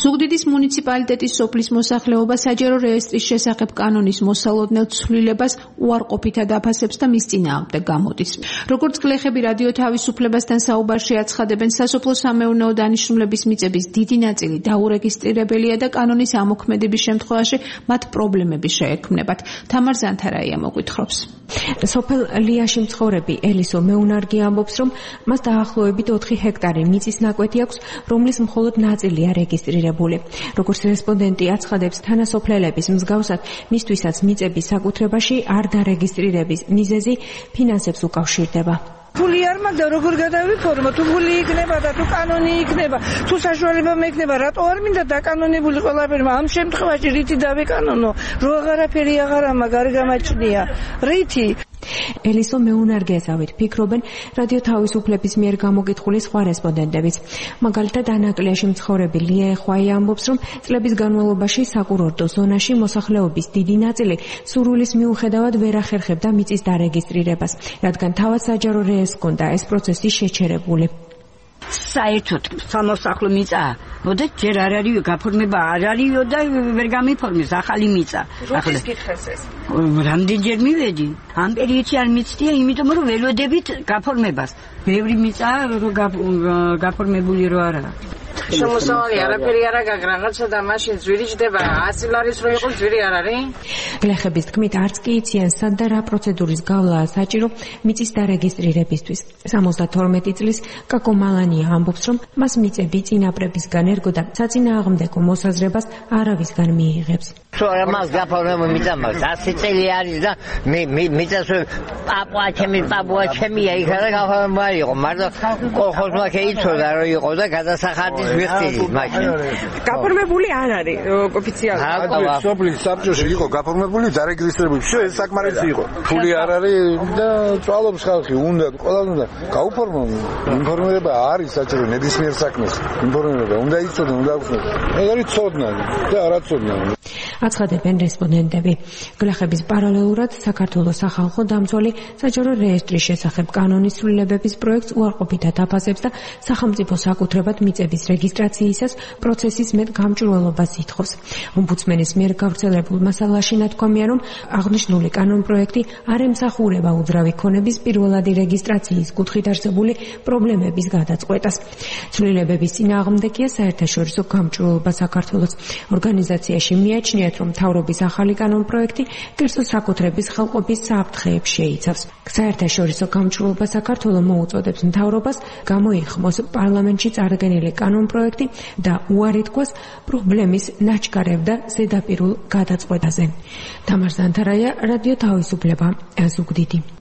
ზუგდიდის მუნიციპალიტეტის სოფლის მოსახლეობა საჯარო რეესტრის შესახებ კანონის მოსალოდნელ ცვლილებას უარყოფითად აფასებს და მის წინააღმდეგ გამოდის. როგორც გლეხები რადიო თავისუფლებასთან საუბარში აცხადებენ, სასოფლო-სამეურნეო დანიშნულების მიწების დიდი ნაწილი დაურეგისტრირებელია და კანონის ამოქმედების შემთხვევაში მათ პრობლემები შეექმნებათ. თამარ ზანთარაია მოგვითხრობს. სოფელ ლიაში მცხოვრები ელისო მეუნარგი ამბობს, რომ მას დაახლოებით 4 ჰექტარი მიწის ნაკვეთი აქვს, რომლის მხოლოდ ნაწილია რეგისტრირებული. როგორც რესპონდენტი აცხადებს, თანასოფლელების მსგავსად მისთვისაც მიწების საკუთრებაში არ დარეგისტრირების მიზეზი ფინანსებს უკავშირდება. ფული არ მაგდა როგორ გადავიფორმო, თუ ფული იქნება და თუ კანონი იქნება, თუ საშუალება მექნება, რატო არ მინდა დაკანონებული ყველაფერი, ამ შემთხვევაში რითი დავიკანონო, რო აღარაფერი აღარა მაგ არ გამაჩნია. რითი? ელისო მეუნარგესავით ფიქრობენ რადიო თავისუფლების მიერ გამოკითხული სხვა რესპონდენტებიც. მაგალითად, ანაკლიაში მცხოვრები ლია ეხვაი ამბობს, რომ წლების განმავლობაში საკურორტო ზონაში მოსახლეობის დიდი ნაწილი სურვილის მიუხედავად ვერ ახერხებდა მიწის დარეგისტრირებას, რადგან თავად საჯარო რეესტრს ჰქონდა ეს პროცესი შეჩერებული. საერთოდ სამოსახლო მიწა, მოდეთ ჯერ არ არის გაფორმება, არ არისო და ვერ გამიფორმეს ახალი მიწა. როდის გითხეს ეს? რამდენჯერ მივედი. ამ პერიოდში არ მიცდია, იმიტომ რომ ველოდებით გაფორმებას. ბევრი მიწა გაფორმებული რო არა. შემოსავალი არაფერი არა გაგრა, რაცა და მაშინ ძვირი ჯდება, 100 ლარის რო იყოს ძვირი არ არის? გლეხების თქმით, არც კი იციან სად და რა პროცედურის გავლაა საჭირო მიწის დარეგისტრირებისთვის. 72 წლის კაკო მალანია ამბობს, რომ მას მიწები წინაპრებისგან ერგო და საწინააღმდეგო მოსაზრებას არავისგან მიიღებს. თუ არა მას გაფორმება მიწა მაქვს 100 წელი არის და მიწას პაპუა ჩემია იქ არა გაფორმება იყო, მაგრამ კოლხოზმა შეიცვალა რომ იყო და გადასახადის ვიხდი მაშინ. გაფორმებული არ არის ოფიციალურად. სოფლის საბჭოში იყო გაფორმებული, დარეგისტრირებული. всё ეს საკმარისი იყო. ფული არ არის და წვალობს ხალხი, უნდა ყველას უნდა გაუფორმო. ინფორმირება არის საჭირო ნებისმიერ საქმეს. ინფორმირება უნდა იცოდე, უნდა აუხსნათ. ეს არის ცოდნა და არაცოდნა. აცხადებენ რესპონდენტები. გლეხების პარალელურად საქართველოს სახალხო დამცველი საჯარო რეესტრის შესახებ კანონის ცვლილებების პროექტს უარყოფითად აფასებს და სახელმწიფო საკუთრებად მიწების რეგისტრაციისას პროცესის მეტ გამჭვირვალობას ითხოვს. ომბუდსმენის მიერ გავრცელებულ მასალაში ნათქვამია, რომ აღნიშნული კანონპროექტი არ ემსახურება უძრავი ქონების პირველადი რეგისტრაციის კუთხით არსებული პრობლემების გადაწყვეტას. ცვლილებების წინააღმდეგია საერთაშორისო გამჭვირვალობა საქართველოს. ორგანიზაციაში მიაჩნიათ, რომ მთავრობის ახალი კანონპროექტი კერძო საკუთრების ხალხობის საფრთხეებს შეიცავს. საერთაშორისო გამჭვირვალობა საქართველოს მოუწოდებს მთავრობას გამოიხმოს პარლამენტში წარდგენილი კანონპროექტი და უარი თქვას პრობლემის ნაჩქარევ და ზედაპირულ გადაწყვეტაზე. თამარ ზანთარაია, რადიო თავისუფლება, ზუგდიდი.